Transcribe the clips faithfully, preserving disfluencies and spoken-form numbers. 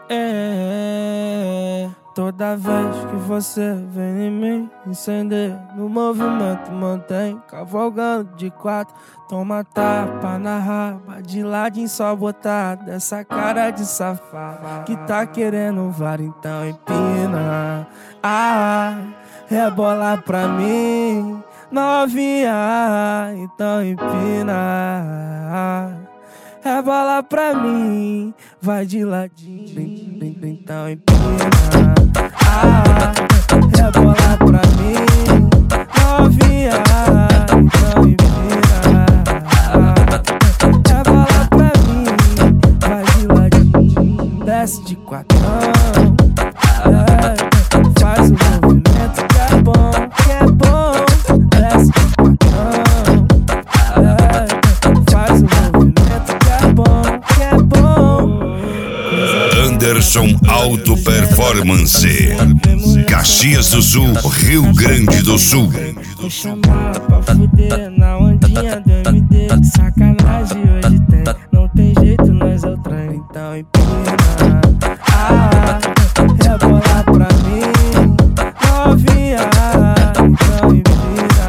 É, toda vez que você vem em mim, incender no movimento, mantém cavalgando de quatro. Toma tapa na raba, de ladinho só botar dessa cara de safado que tá querendo vara, então empina. Ah, rebola pra mim, novinha, então empina. Rebola pra mim, vai de ladinho, então empina. Ah, rebola pra mim, novinha, então empina. Rebola pra mim, vai de ladinho, desce de quatro, é, faz o movimento que é bom, que é bom. Desce de quatro, é, faz o movimento que é bom, que é bom. Anderson Auto Performance, Caxias do Sul, Rio Grande do Sul. Me chamar pra fuder na ondinha do M D. Sacanagem hoje tem, não tem jeito, nós é o trem, então empina. Ah, rebola pra mim, novinha, então empina.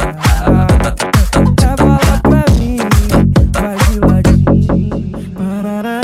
Rebola pra mim, vai de ladinho. Parará.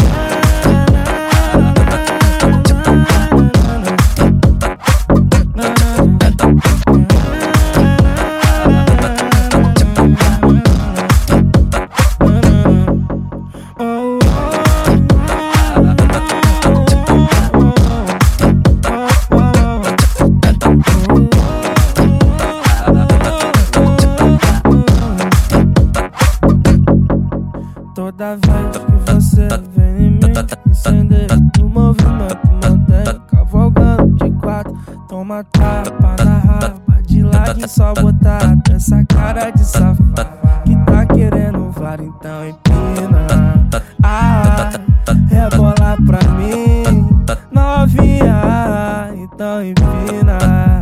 Toda vez que você vem em mim, incender no movimento, mantém cavalgando de quatro. Toma tapa na raba, de ladinho só botar dessa cara de safado que tá querendo vara, então empina. Ah, rebola pra mim, novinha, então empina.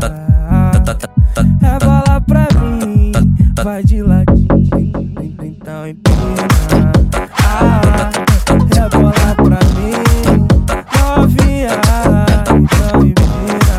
Rebola pra mim, vai de ladinho, então empina. Ah, rebola pra mim, novinha, então empina.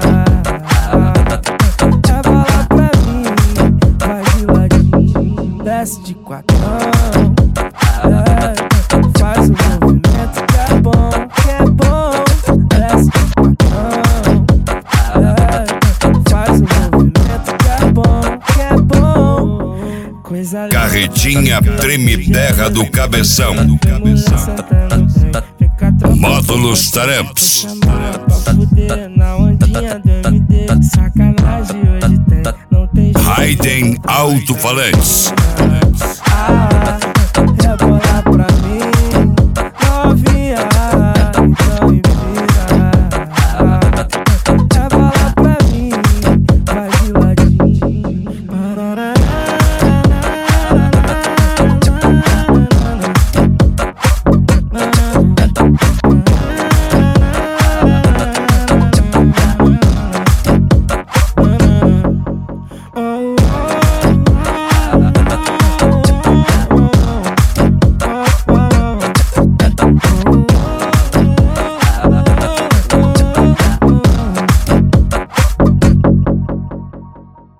Rebola pra mim, vai de ladinho, desce de quatro, é, faz o movimento que é bom, que é bom. Desce de quatro, é, faz o movimento que é bom, que é bom. Coisa linda. Carretinha Treme-Terra do Cabeção, Módulos Taramps. Na ondinha do M D, sacanagem hoje tem, não tem jeito. Raiden Alto-Falantes. Ah, rebola